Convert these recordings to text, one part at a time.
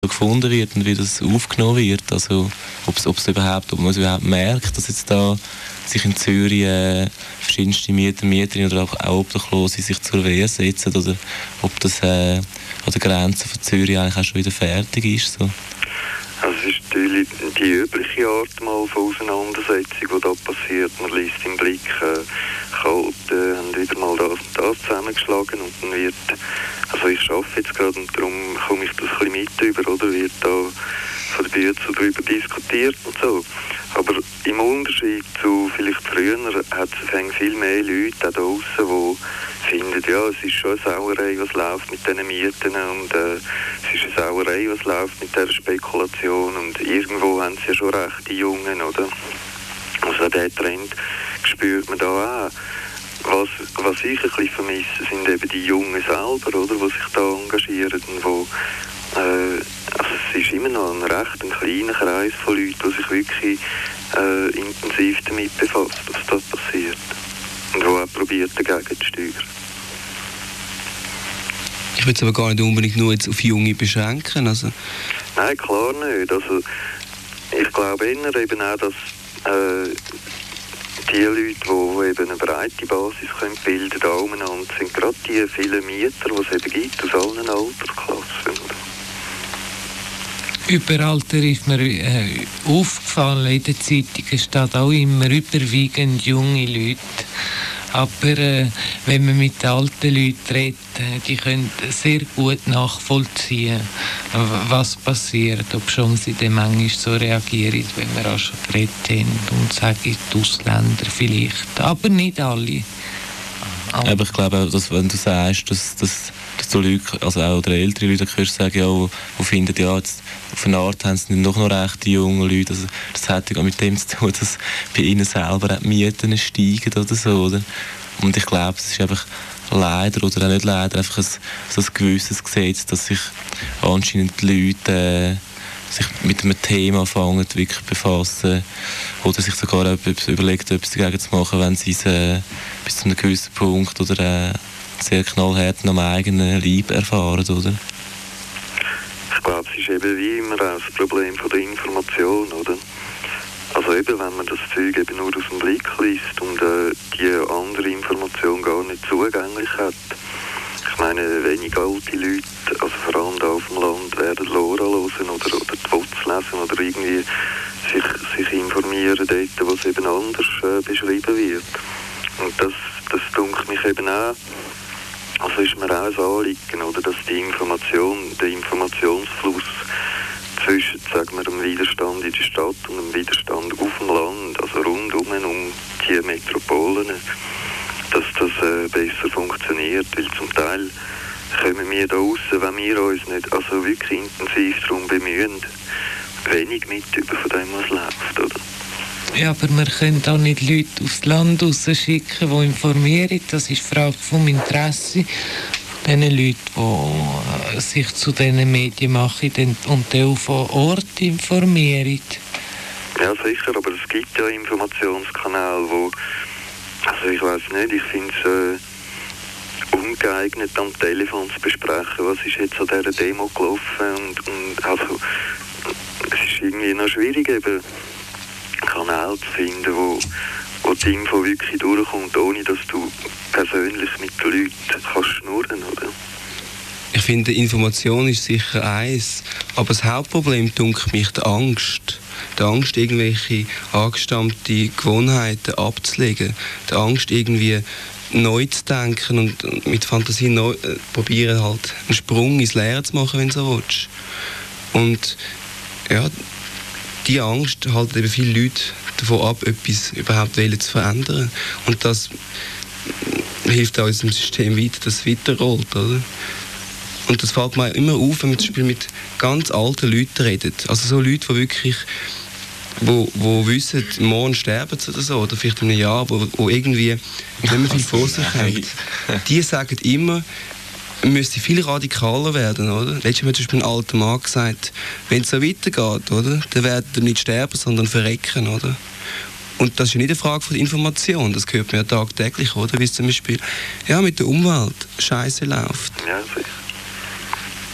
gefunden wird und wie das aufgenommen wird. Also ob man es überhaupt merkt, dass jetzt da sich in Zürich verschiedenste Mieterinnen oder auch Obdachlose sich zur Wehr setzen, oder ob das an der Grenze von Zürich eigentlich auch schon wieder fertig ist. So. Also es ist natürlich die übliche Art mal von Auseinandersetzung, die da passiert. Man liest im Blick, Chaoten haben wieder mal das und das zusammengeschlagen und dann wird, also ich arbeite jetzt gerade und darum komme ich das ein bisschen mit über, oder wird da von der Bühne darüber diskutiert und so. Aber im Unterschied zu vielleicht früher hat es viel mehr Leute auch da draussen, die finden, ja, es ist schon eine Sauerei, was läuft mit diesen Mieten und es ist eine Sauerei, was läuft mit dieser Spekulation und irgendwo haben sie ja schon recht, die Jungen, oder? Also diesen Trend spürt man da auch. Was ich ein bisschen vermisse, sind eben die Jungen selber, oder, die sich da engagieren und wo also es ist immer noch ein recht kleiner Kreis von Leuten, die sich wirklich intensiv damit befasst, was da passiert. Und die auch probiert, dagegen zu steuern. Ich würde es aber gar nicht unbedingt nur jetzt auf Junge beschränken. Also. Nein, klar nicht. Also, ich glaube eher eben auch, dass die Leute, die eben eine breite Basis können bilden können, da umeinander sind gerade die vielen Mieter, die es eben gibt, aus allen Altersklassen. Überalter ist mir aufgefallen, in der Zeitung steht auch immer überwiegend junge Leute. Aber wenn man mit alten Leuten redet, die können sehr gut nachvollziehen, was passiert, ob schon sie dann manchmal so reagieren, wenn wir auch schon geredet haben und sagen, die Ausländer vielleicht, aber nicht alle. Aber ich glaube auch, dass wenn du sagst, dass du Leute, also auch die älteren Leute, kannst sagen, ja, die finden, ja, jetzt, auf eine Art haben sie noch recht die jungen Leute. Also, das hat ja mit dem zu tun, dass bei ihnen selber auch die Mieten steigen oder so. Oder? Und ich glaube, es ist einfach leider oder auch nicht leider einfach ein gewisses Gesetz, dass sich anscheinend die Leute sich mit einem Thema anfangen, wirklich befassen oder sich sogar überlegt, etwas dagegen zu machen, wenn sie es bis zu einem gewissen Punkt oder sehr knallhart am eigenen Leib erfahren, oder? Ich glaube, es ist eben wie immer auch das Problem von der Information, oder? Also eben, wenn man das Zeug eben nur aus dem Blick liest und die andere Information gar nicht zugänglich hat. Ich meine, wenig alte Leute, also vor allem da auf dem Land, werden Lora hören oder die WOTS lesen oder irgendwie sich informieren dort, wo es eben anders beschrieben wird. Und das dunkelt mich eben auch. Also ist mir auch ein Anliegen, oder, dass der Informationsfluss zwischen, sagen wir, dem Widerstand in der Stadt und dem Widerstand auf dem Land, also rundum um die Metropolen, dass das besser funktioniert, weil zum Teil kommen wir da raus, wenn wir uns nicht also wirklich intensiv darum bemühen, wenig mit über von dem, was läuft, oder? Ja, aber wir können auch nicht Leute aufs Land rausschicken, die informieren. Das ist die Frage vom Interesse. Den Leuten, die sich zu diesen Medien machen und dann auch vor Ort informieren. Ja, sicher, aber es gibt ja Informationskanäle, wo, also ich weiß nicht, ich finde es ungeeignet, am Telefon zu besprechen, was ist jetzt an dieser Demo gelaufen und also es ist irgendwie noch schwierig, eben Kanäle zu finden, wo die Info wirklich durchkommt, ohne dass du persönlich mit den Leuten kannst schnurren, oder? Ich finde, Information ist sicher eins, aber das Hauptproblem dunkelt mich die Angst. Die Angst, irgendwelche angestammte Gewohnheiten abzulegen. Die Angst, irgendwie neu zu denken und mit Fantasie neu, probieren, halt einen Sprung ins Leere zu machen, wenn du so willst. Und ja, die Angst halten eben viele Leute davon ab, etwas überhaupt zu verändern. Und das hilft auch unserem System weiter, dass es weiterrollt, oder? Und das fällt mir immer auf, wenn man zum Beispiel mit ganz alten Leuten redet. Also so Leute, die wirklich wo wissen, morgen sterben sie oder so, oder vielleicht in einem Jahr, wo irgendwie nicht mehr viel vor sich haben. Die sagen immer, man müsste viel radikaler werden, oder? Letztes Mal hat zum Beispiel ein alter Mann gesagt, wenn es so weitergeht, oder, dann werden wir nicht sterben, sondern verrecken, oder? Und das ist ja nicht eine Frage von Information, das hört man ja tagtäglich, oder? Wie es zum Beispiel mit der Umwelt Scheiße läuft. Ja, sicher.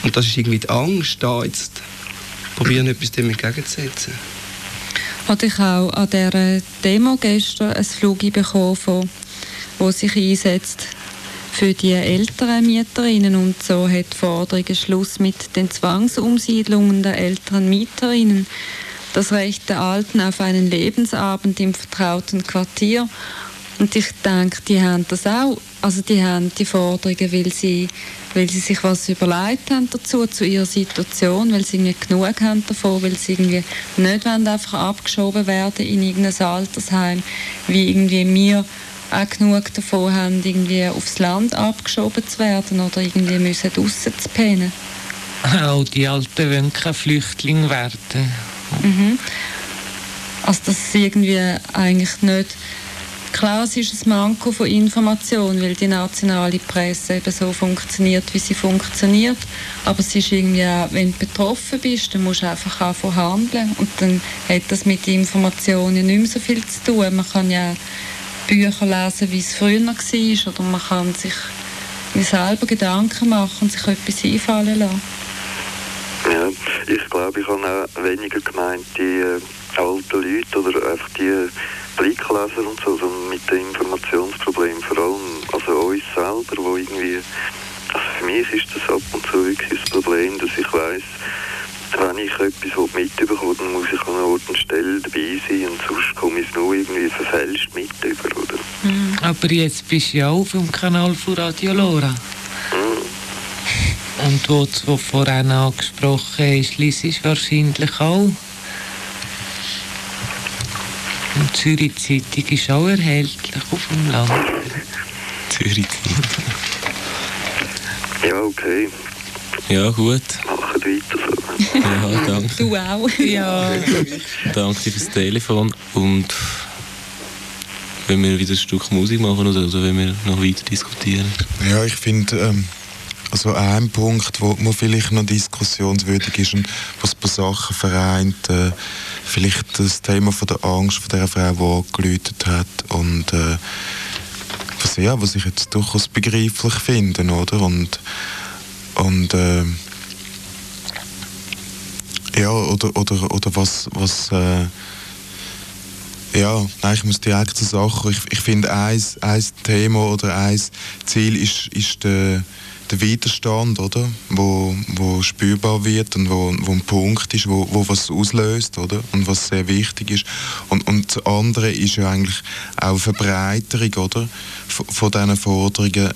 Und das ist irgendwie die Angst, da jetzt probieren, etwas dem entgegenzusetzen. Hatte ich auch an dieser Demo gestern ein Flug bekommen, wo sich einsetzt für die älteren Mieterinnen, und so hat die Forderung Schluss mit den Zwangsumsiedlungen der älteren Mieterinnen, das Recht der Alten auf einen Lebensabend im vertrauten Quartier. Und ich denke, die haben das auch, also die haben die Forderungen, weil sie sich was überlegt haben dazu, zu ihrer Situation, weil sie irgendwie genug haben davon, weil sie irgendwie nicht wollen, einfach abgeschoben werden in irgendein Altersheim, wie irgendwie wir auch genug davon haben, irgendwie aufs Land abgeschoben zu werden oder irgendwie müssen draussen zu pennen. Auch die Alten wollen kein Flüchtling werden. Mhm. Also das ist irgendwie eigentlich nicht... Klar, es ist ein Manko von Information, weil die nationale Presse eben so funktioniert, wie sie funktioniert. Aber es ist irgendwie auch, wenn du betroffen bist, dann musst du einfach anfangen handeln. Und dann hat das mit Informationen nicht mehr so viel zu tun. Man kann ja Bücher lesen, wie es früher war, oder man kann sich selber Gedanken machen und sich etwas einfallen lassen. Ja, ich glaube, ich habe auch weniger gemeint, die alten Leute oder einfach die Blickleser und so, sondern mit dem Informationsproblem vor allem, also uns selber, wo irgendwie, also für mich ist das ab und zu wirklich das Problem, dass ich weiss, wenn ich etwas mitbekomme, dann muss ich an einer Ort und Stelle dabei sein und sonst komme ich es nur irgendwie verfälscht mit über, oder? Aber jetzt bist du ja auch auf dem Kanal von Radio Lora. Und wo du vorhin angesprochen hast, liest du wahrscheinlich auch. Und die Zürich Zeitung ist auch erhältlich auf dem Land. Zürich Zeitung. Ja, okay. Ja, gut. Machen weiter so. Ja, danke. Du auch. Ja. Danke dir fürs Telefon. Und wenn wir wieder ein Stück Musik machen oder wenn wir noch weiter diskutieren? Ja, ich finde, also ein Punkt, wo vielleicht noch diskussionswürdig ist und was ein paar Sachen vereint, vielleicht das Thema von der Angst von der Frau, die angeläutet hat und was ich jetzt durchaus begreiflich finde, oder? Und ja, oder was nein, ich muss direkt zur Sache. Ich finde, ein Thema oder ein Ziel ist der Widerstand, oder? Wo spürbar wird und wo ein Punkt ist, wo was auslöst, oder? Und was sehr wichtig ist. Und das andere ist ja eigentlich auch eine Verbreiterung, oder? Von diesen Forderungen,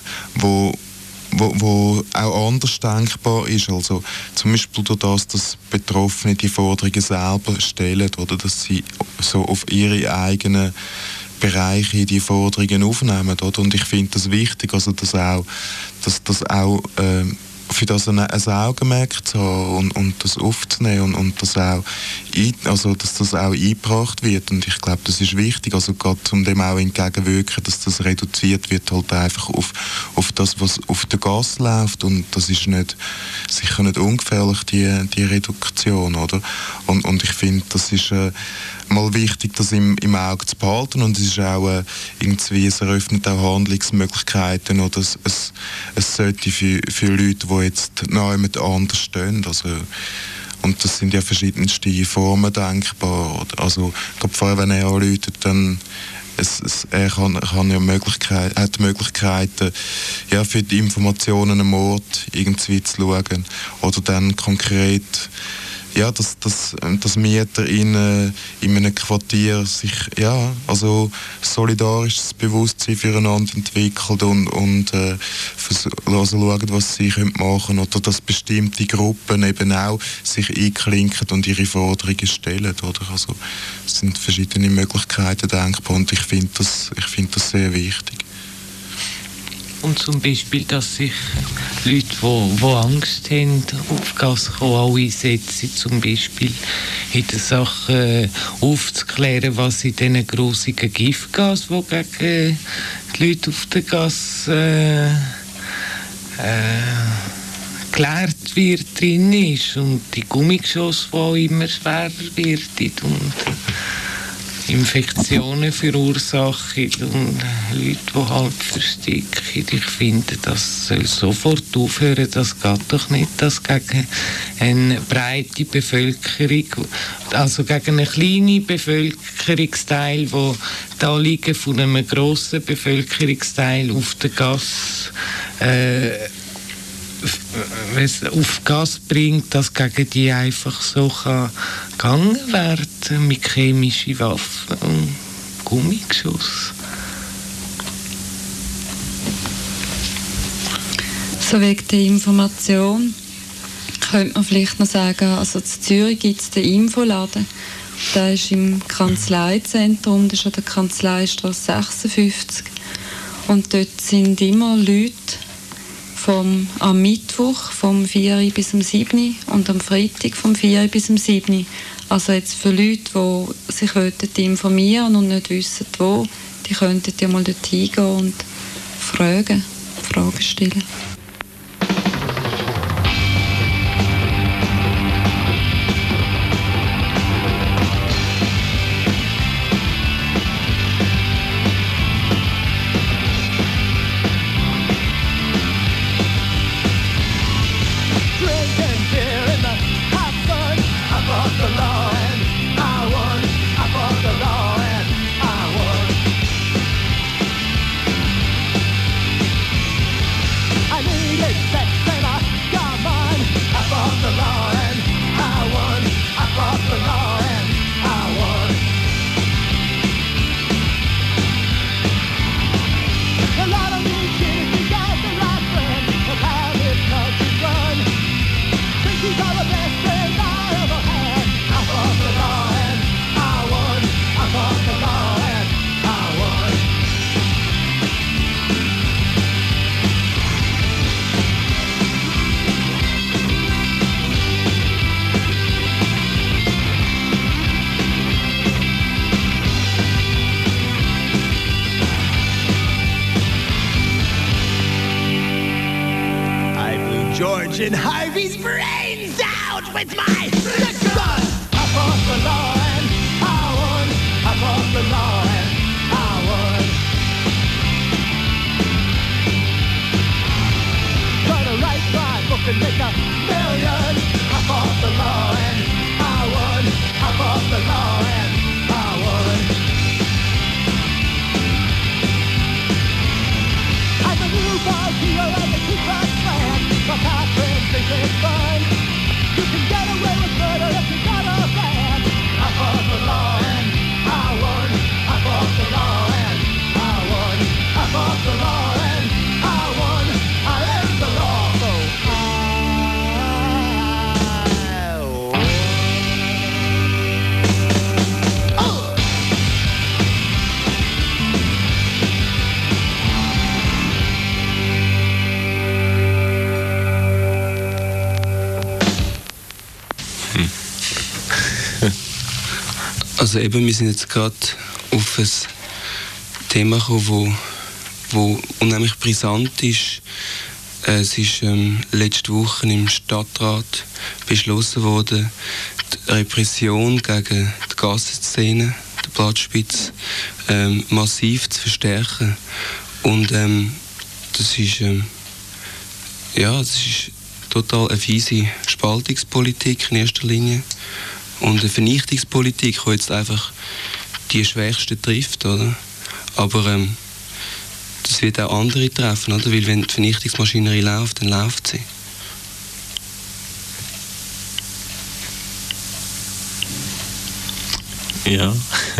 wo auch anders denkbar ist. Also zum Beispiel durch das, dass Betroffene die Forderungen selber stellen, oder? Dass sie so auf ihre eigenen Bereiche die Forderungen aufnehmen, oder? Und ich finde das wichtig, also dass das auch für das ein Augenmerk zu haben und das aufzunehmen und das auch dass das auch eingebracht wird. Und ich glaube, das ist wichtig, also gerade um dem auch entgegenwirken, dass das reduziert wird halt einfach auf das, was auf der Gasse läuft, und das ist sicher nicht ungefährlich, die Reduktion, oder? Und ich finde, das ist mal wichtig, das im Auge zu behalten, und es ist auch irgendwie, es eröffnet auch Handlungsmöglichkeiten, oder es sollte für Leute, die jetzt noch jemand anders stehen, also, und das sind ja verschiedenste Formen denkbar, also gerade vorher, wenn er anruft, dann er kann ja hat Möglichkeiten, ja, für die Informationen am Ort irgendwie zu schauen, oder dann konkret, ja, dass Mieter in einem Quartier sich, ja, also solidarisches Bewusstsein füreinander entwickelt und schauen, was sie machen können, oder dass bestimmte Gruppen eben auch sich einklinken und ihre Forderungen stellen, oder? Also es sind verschiedene Möglichkeiten denkbar, und ich finde das sehr wichtig. Und zum Beispiel, dass sich Leute, die Angst haben, auf die Gasse kommen, auch einsetzen, zum Beispiel in den Sachen aufzuklären, was in diesen grusigen Giftgas, die gegen die Leute auf der Gasse geleert wird, drin ist. Und die Gummigeschosse, die immer schwerer wird. Und Infektionen verursachen und Leute, die halt versticken. Ich finde, das soll sofort aufhören. Das geht doch nicht, dass gegen eine breite Bevölkerung, also gegen einen kleinen Bevölkerungsteil, der die Anliegen von einem grossen Bevölkerungsteil auf der Gasse auf Gas bringt, dass gegen die einfach so gegangen werden mit chemischen Waffen und Gummigeschoss. So wegen der Information könnte man vielleicht noch sagen, also in Zürich gibt es den Infoladen. Der ist im Kanzleizentrum, das ist an der Kanzleistrasse 56. Und dort sind immer Leute am Mittwoch vom 4 bis um 7 und am Freitag vom 4 bis um 7. Also jetzt für Leute, die sich informieren und nicht wissen, wo, die könnten ja mal dort hingehen und Fragen stellen. And Harvey's brains out with my stick gun. Up off the line, I won. Up off the line, I won. Gonna write my book and make $1 million. Up off the line, I won. Up off the line, I won. I'm a new ball hero and the Ku-Klux Klan. My past friends think it's fun. You can get away with murder if you got a plan. I fought the law and I won. I fought the law and I won. I fought the law and I won. I am the law, so Also eben, wir sind jetzt gerade auf ein Thema gekommen, wo unheimlich brisant ist. Es ist letzte Woche im Stadtrat beschlossen worden, die Repression gegen die Gassenszene, der Platzspitz, massiv zu verstärken. Und das ist total eine fiese Spaltungspolitik in erster Linie. Und eine Vernichtungspolitik, die jetzt einfach die Schwächsten trifft, oder? Aber das wird auch andere treffen, oder? Weil wenn die Vernichtungsmaschinerie läuft, dann läuft sie. Ja.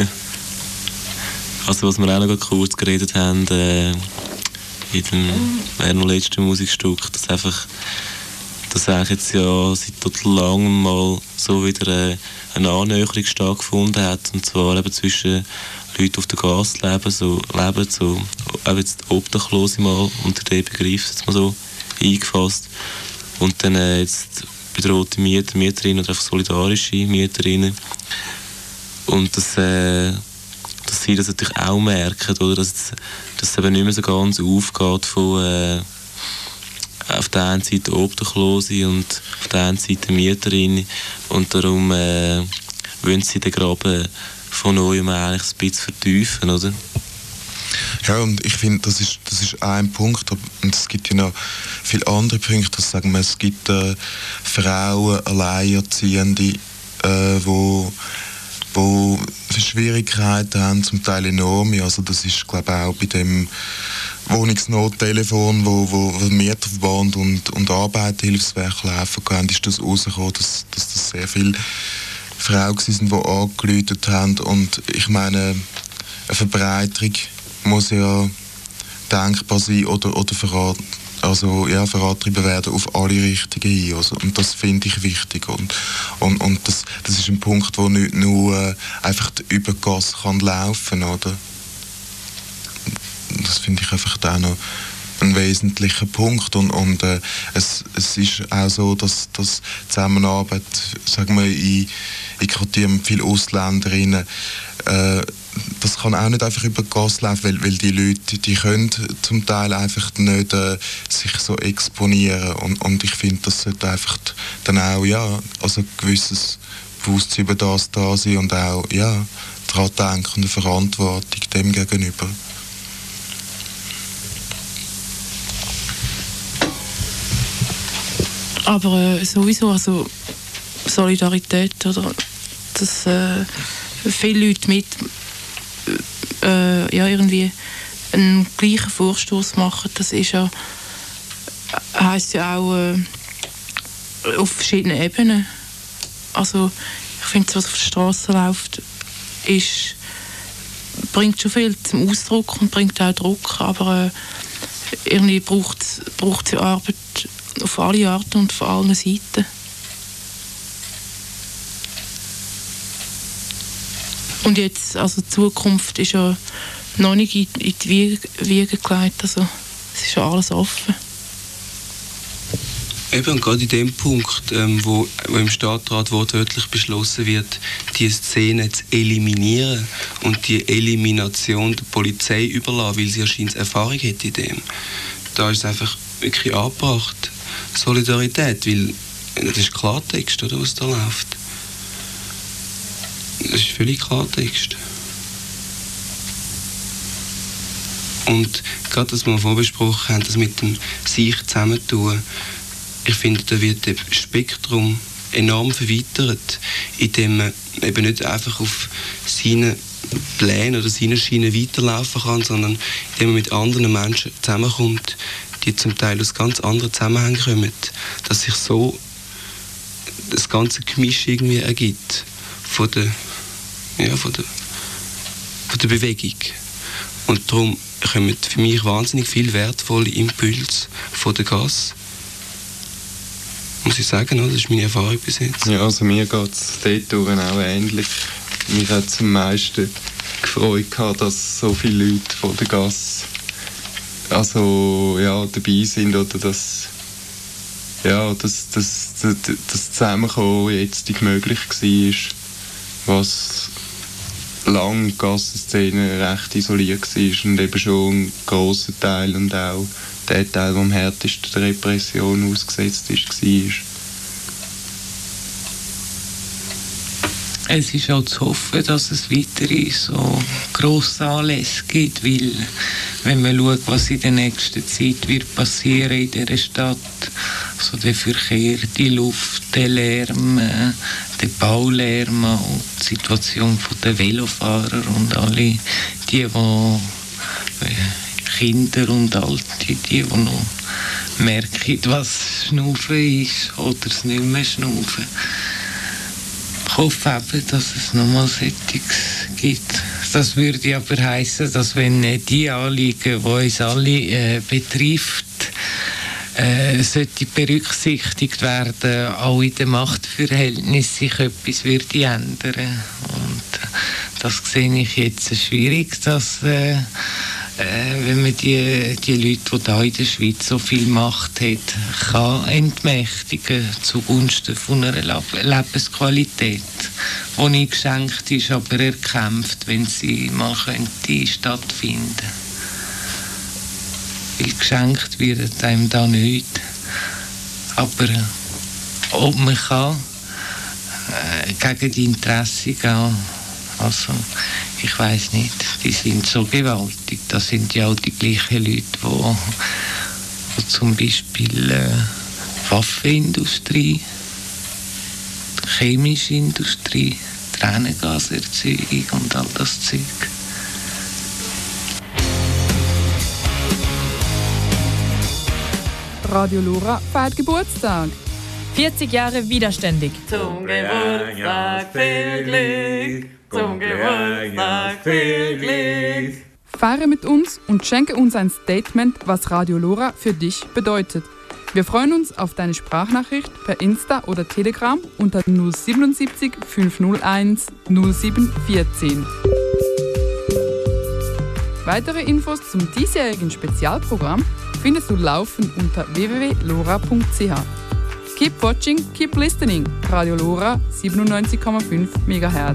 Also was wir auch noch kurz geredet haben, in dem letzten Musikstück, dass eigentlich jetzt ja seit total langem mal so wieder eine Annäherung stattgefunden hat, und zwar eben zwischen Leuten auf der Gasse leben, eben jetzt Obdachlose mal unter dem Begriff jetzt mal so eingefasst, und dann jetzt bedrohte Mieterinnen oder einfach solidarische Mieterinnen, und dass sie das natürlich auch merken, oder? Dass es eben nicht mehr so ganz aufgeht von auf der einen Seite Obdachlose und auf der anderen Seite Mieterinnen, und darum wollen sie den Graben von neuem eigentlich ein bisschen vertiefen, oder? Ja, und ich finde, das ist ein Punkt, und es gibt ja noch viele andere Punkte. Das sagen wir, es gibt Frauen, Alleinerziehende, wo Schwierigkeiten haben, zum Teil enorme. Also das ist, glaube ich, auch bei dem Wohnungsnottelefon, wo Mieterverband und Arbeitshilfswerk laufen können, ist das rausgekommen, dass das sehr viele Frauen waren, die angerufen haben. Und ich meine, eine Verbreiterung muss ja denkbar sein oder vorangetrieben werden auf alle Richtungen hin. Also, und das finde ich wichtig. Und das ist ein Punkt, wo nicht nur einfach über Gas kann laufen, oder? Das finde ich einfach auch noch ein wesentlicher Punkt. Und es ist auch so, dass Zusammenarbeit, sagen wir, in Quartieren mit vielen Ausländerinnen, das kann auch nicht einfach über Gas laufen, weil die Leute, die können zum Teil einfach nicht sich so exponieren. Und ich finde, das sollte einfach dann auch, also ein gewisses Bewusstsein über das da sein und auch, daran denken und eine Verantwortung dem gegenüber. Aber sowieso, also Solidarität, oder, dass viele Leute irgendwie einen gleichen Vorstoß machen, das ist ja, heisst ja auch auf verschiedenen Ebenen. Also ich finde, was auf der Straße läuft, bringt schon viel zum Ausdruck und bringt auch Druck, aber irgendwie braucht es ja Arbeit auf alle Arten und von allen Seiten. Und jetzt, also die Zukunft ist ja noch nicht in die Wiege gelegt, also es ist ja alles offen. Eben, und gerade in dem Punkt, wo im Stadtrat wortwörtlich beschlossen wird, die Szene zu eliminieren und die Elimination der Polizei überlassen, weil sie anscheinend Erfahrung hat in dem. Da ist es einfach wirklich angebracht, Solidarität, weil das ist Klartext, oder, was da läuft. Das ist völlig Klartext. Und gerade, das wir vorbesprochen haben, das mit dem sich zusammentun, ich finde, da wird das Spektrum enorm verweitert, indem man eben nicht einfach auf seine Pläne oder seine Schiene weiterlaufen kann, sondern indem man mit anderen Menschen zusammenkommt, die zum Teil aus ganz anderen Zusammenhängen kommen, dass sich so das ganze Gemisch irgendwie ergibt von der Bewegung. Und darum kommen für mich wahnsinnig viele wertvolle Impulse von der Gasse. Muss ich sagen, das ist meine Erfahrung bis jetzt. Ja, also mir geht es dort auch ähnlich. Mich hat es am meisten gefreut, dass so viele Leute von der Gasse dabei sind oder das Zusammenkommen jetzt möglich war, was lange die Gassenszene recht isoliert war und eben schon ein grosser Teil und auch der Teil, der am härtesten der Repression ausgesetzt war. Es ist auch zu hoffen, dass es weitere so grosse Anlässe gibt, weil wenn man schaut, was in der nächsten Zeit wird passieren in dieser Stadt, also der Verkehr, die Luft, der Lärm, der Baulärm und die Situation der Velofahrer und alle die Kinder und Alte, die noch merken, was Schnaufen ist oder es nicht mehr Schnaufen. Ich hoffe eben, dass es nochmal solches gibt. Das würde aber heissen, dass wenn die Anliegen, die uns alle betrifft, sollte berücksichtigt werden, auch in den Machtverhältnissen sich etwas würde ändern. Und das sehe ich jetzt schwierig, dass wenn man die Leute, die hier in der Schweiz so viel Macht hat, kann entmächtigen zugunsten von einer Lebensqualität, die nicht geschenkt ist, aber erkämpft, wenn sie mal könnte stattfinden. Weil geschenkt wird einem da nicht. Aber ob man kann gegen die Interessen gehen, Also, ich weiß nicht, die sind so gewaltig. Das sind ja auch die gleichen Leute, die zum Beispiel Waffenindustrie, chemische Industrie, Tränengaserzeugung und all das Zeug. Radio Lora feiert Geburtstag. 40 Jahre widerständig. Zum Geburtstag viel Glück, zum Geburtstag viel Glück. Feiere mit uns und schenke uns ein Statement, was Radio Lora für dich bedeutet. Wir freuen uns auf deine Sprachnachricht per Insta oder Telegram unter 077 501 0714. Weitere Infos zum diesjährigen Spezialprogramm findest du laufend unter www.lora.ch. Keep watching, keep listening. Radio Lora 97,5 MHz.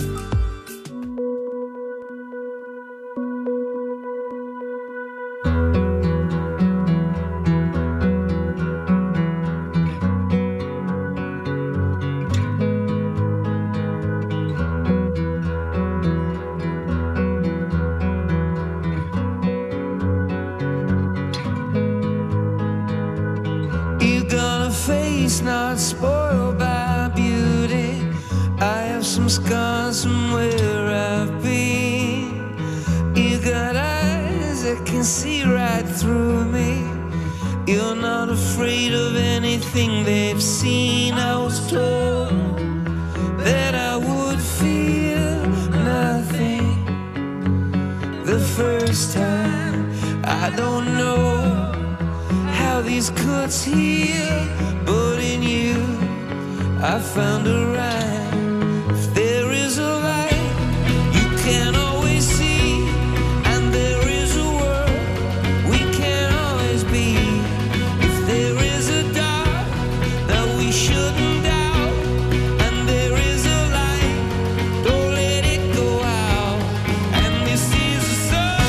Not spoiled by beauty. I have some scars from where I've been. You got eyes that can see right through me. You're not afraid of anything they've seen. I was told that I would feel nothing the first time. I don't know how these cuts heal, but in you I found a rhyme. If there is a light you can always see, and there is a world we can always be. If there is a dark that we shouldn't doubt, and there is a light, don't let it go out. And this is a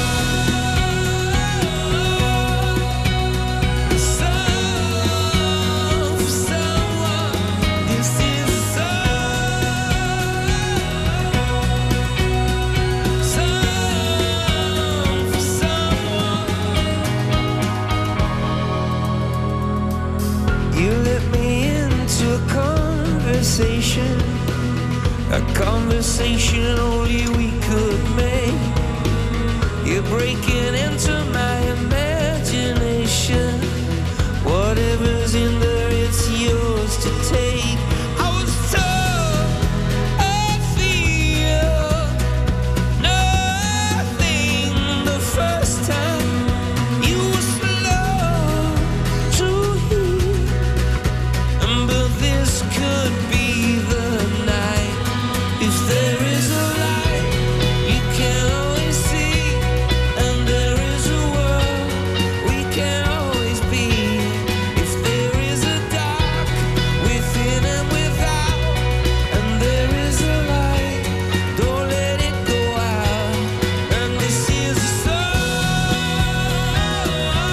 a conversation only we could make. You're breaking into my imagination. Whatever's in there, it's yours to take. I was told I feel nothing the first time. You were slow to hear, but this could be the night. If there is a light you can always see, and there is a world we can always be. If there is a dark within and without, and there is a light, don't let it go out. And this is a song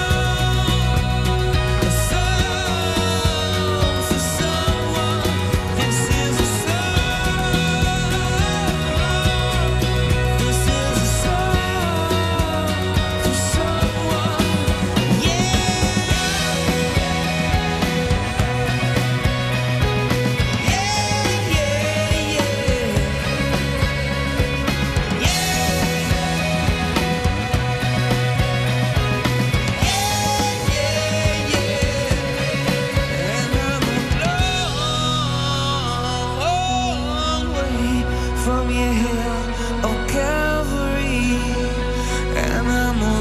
for someone. This is a from your hill of Calvary, and I'm a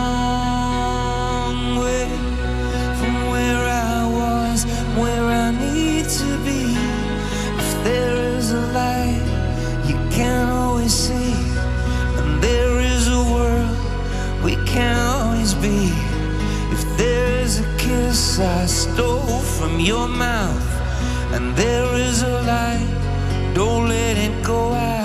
long way from where I was, where I need to be. If there is a light you can always see, and there is a world we can always be. If there is a kiss I stole from your mouth, and there is a light, don't let it go out.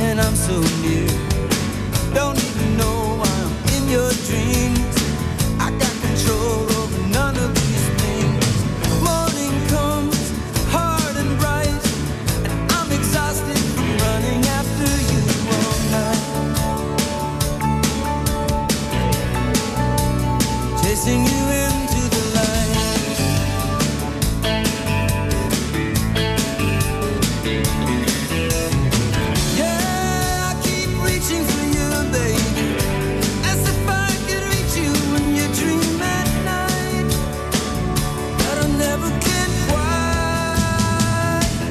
and I'm so near. Don't even know I'm in your dreams. I got control over none of these things. Morning comes hard and bright, and I'm exhausted from running after you all night. Chasing you into the light. Yeah, I keep reaching for you, baby, as if I could reach you when you dream at night, but I never can quite.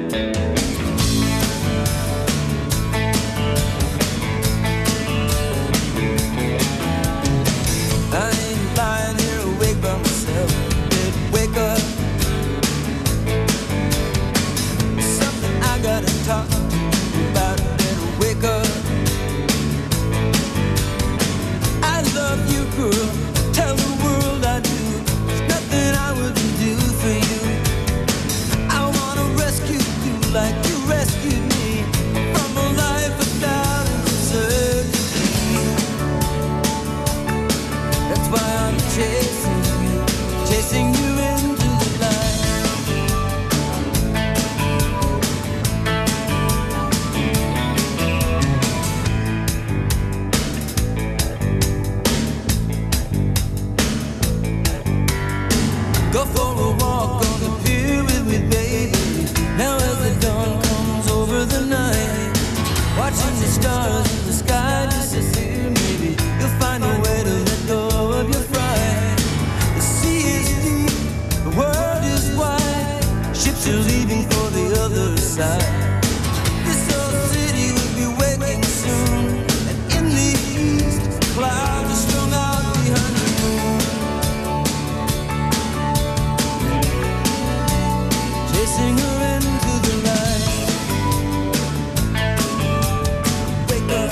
I ain't lying here awake by myself. Better wake up. Something I gotta talk to you about. Better wake up. I love you, girl. Tell the world I do. There's nothing I wouldn't do for you. I wanna rescue you like you rescued me from a life without uncertainty. That's why I'm chasing you into the light. Go for a walk on the pier with me, baby. Now as the dawn comes over the night, watching the stars in the sky disappear, maybe you'll find a way to let go of your fright. The sea is deep, the world is wide, ships are leaving for the other side. This old city will be waking soon, and in the east, clouds are strung out behind the moon. Chasing her into the light. Wake up.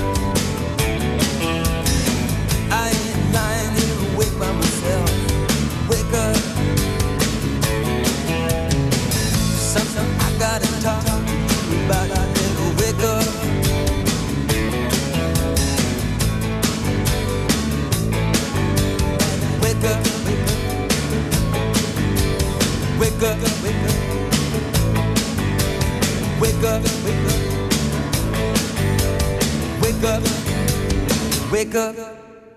I ain't lying here awake by myself. Wake up. Something I gotta talk to you about. I better wake up. Wake up. Wake up. Wake up. Wake up. Wake up. Wake up. Wake up.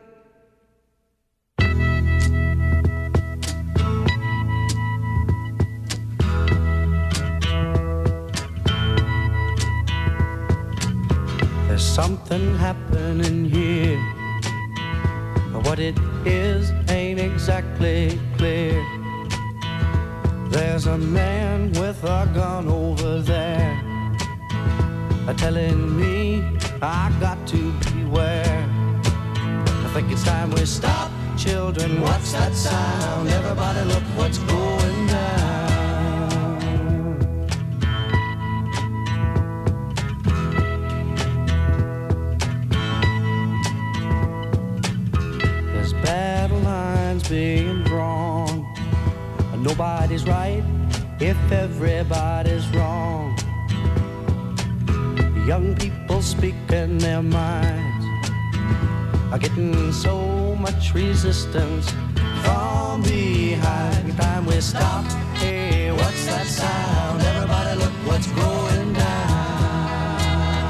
There's something happening here. What it is ain't exactly clear. There's a man with a gun over there, telling me I got to beware. I think it's time we stop, children. What's that sound? Everybody look what's going down. There's battle lines being drawn. Nobody's right if everybody's wrong. Young people speaking their minds are getting so much resistance from behind. Every time we stop, hey, what's that sound? Everybody look what's going